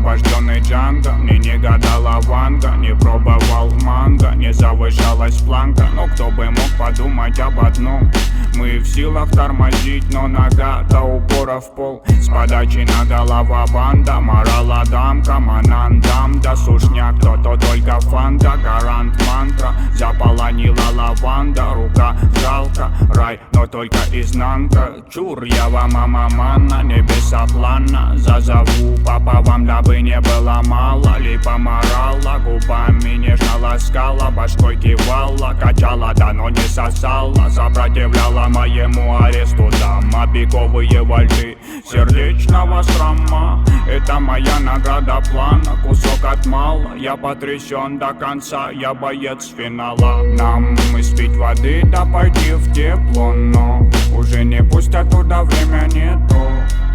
освобожденный Джанго. Мне не гадала Ванга, не пробовал манго, не завышалась планка. Но кто бы мог подумать об одном: мы в силах тормозить, но нога до упора в пол. С подачи на голова банда, морала дамка, манандам, да сушняк, то только фанта, гарант мантра. Заполонила лаванда, рука жалко, рай, но только изнанка. Чур, я вам мама, небеса плана. Зазову папа вам, дабы не было мало. Липа морала, губами нежно ласкала, башкой кивала, качала, да но не сосала. Сопротивляла моему аресту дама, беговые вальты сердечного шрама. Это моя награда плана, кусок от мала. Я потрясен до конца, я боец финала. Нам испить воды, да пойти в тепло, но уже не пустят туда, время не то.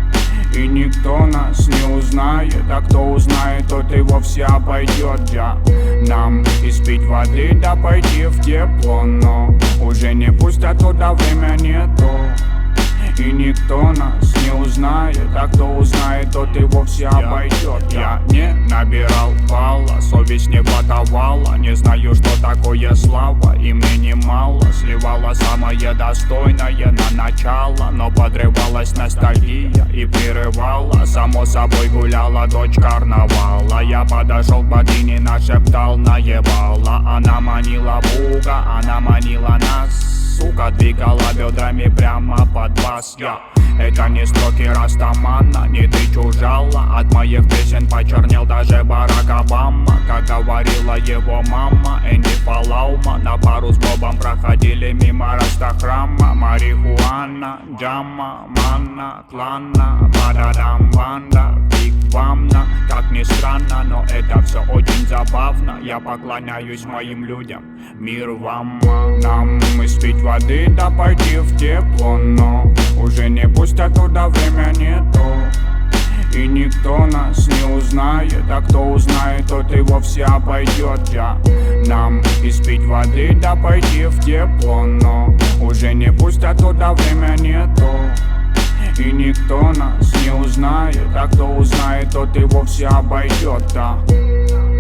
И никто нас не узнает, а кто узнает, тот и вовсе обойдет. Нам испить воды, да пойти в тепло, но уже не пустят туда, время не то. И никто нас не узнает, а кто узнает, тот и вовсе обойдет. Я не набирал балла, совесть не готовала. Не знаю, что такое слава, и мне немало. Сливала самое достойное на начало, но подрывалась ностальгия и прерывала. Само собой гуляла дочь карнавала. Я подошел к богине, нашептал, наебала. Она манила Бога, она манила нас. Сука, двигала бедрами прямо под бас. Это не строки Растамана, не ты чужала. От моих песен почернел даже Барак Обама. Как говорила его мама, Энди Палаума. На пару с Бобом проходили мимо Растахрама. Марихуана, джама, манна, клана, бададам, банда, биг вамна. Как ни странно, но это все очень забавно. Я поклоняюсь моим людям, мир вам. Нам испить воды, да пойти в тепло, но уже не пустят туда, время не то. И никто нас не узнает, а кто узнает, тот и вовсе обойдет. Нам испить воды, да пойти в тепло, но уже не пустят туда, время не то. И никто нас не узнает, а кто узнает, тот и вовсе обойдет.